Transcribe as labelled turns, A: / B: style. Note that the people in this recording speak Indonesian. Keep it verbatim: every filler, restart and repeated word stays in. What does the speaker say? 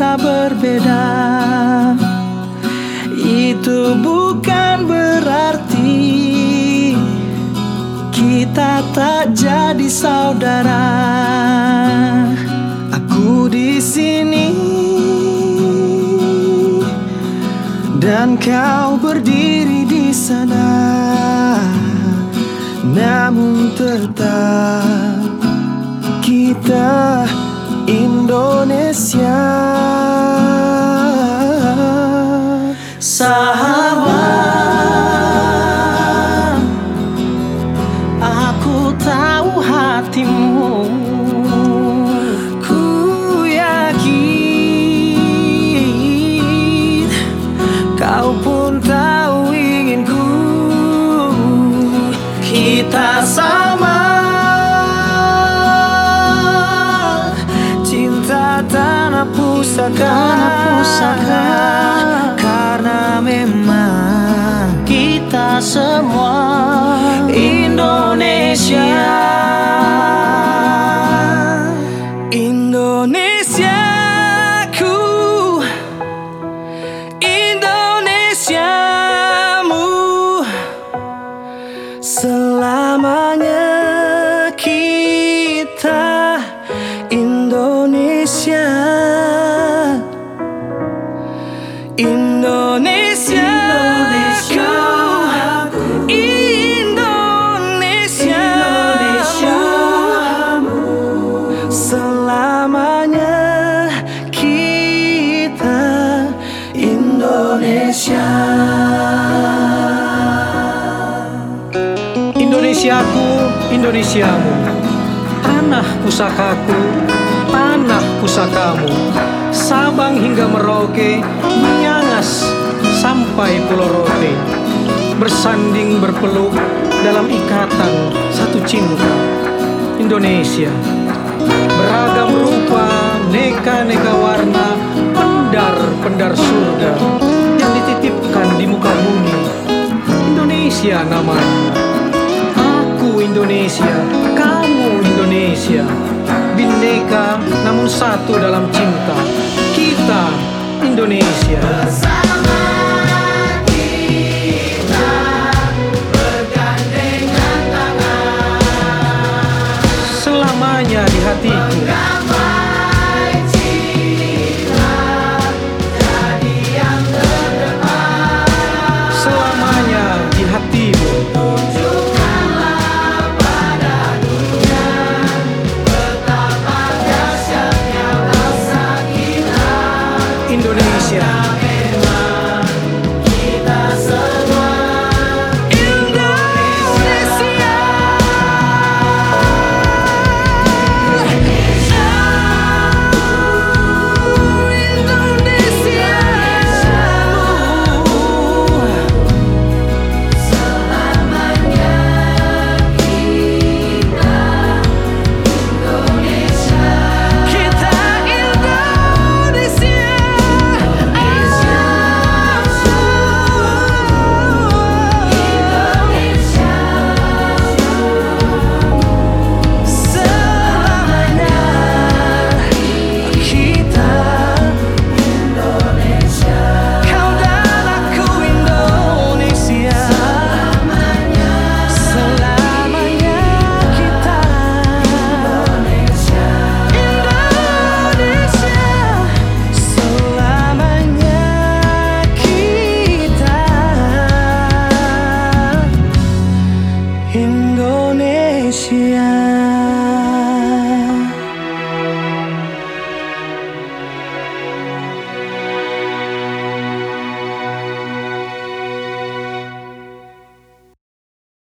A: kita berbeda, itu bukan berarti kita tak jadi saudara. Aku di sini dan kau berdiri di sana, namun tetap kita Indonesia. Sahabat, aku tahu hatimu, ku yakin kau pun tahu inginku. Kita sama, cinta tanah pusaka, pusaka. Karena memang kita semua Indonesia. Indonesiaku, Indonesiamu, selamanya kita Indonesia. Indonesia, Indonesiaku, Indonesiamu, selamanya kita Indonesia.
B: Indonesiaku, Indonesiamu, tanah pusakaku, tanah pusakamu, Sabang hingga Merauke, Miangas sampai Pulau Rote, bersanding berpeluk dalam ikatan satu cinta. Indonesia, beragam rupa, neka-neka warna, pendar-pendar surga yang dititipkan di muka bumi. Indonesia namanya. Aku Indonesia, kamu Indonesia, bineka namun satu dalam cinta. Kita Indonesia.
A: Bersama kita bergandengan tangan,
B: Selamanya di hatiku.
A: menggapai cita jadi yang terdepan.
B: Selamanya di hatimu.
A: Tunjukkanlah pada dunia betapa dahsyatnya bangsa kita.
B: Indonesia.
A: Memang kita semua Indonesia. Selamanya kita Indonesia. Kita Indonesia. Selamanya kita Indonesia. Kau dan aku Indonesia. Selamanya, selamanya kita Indonesia. Indonesia, selamanya kita Indonesia.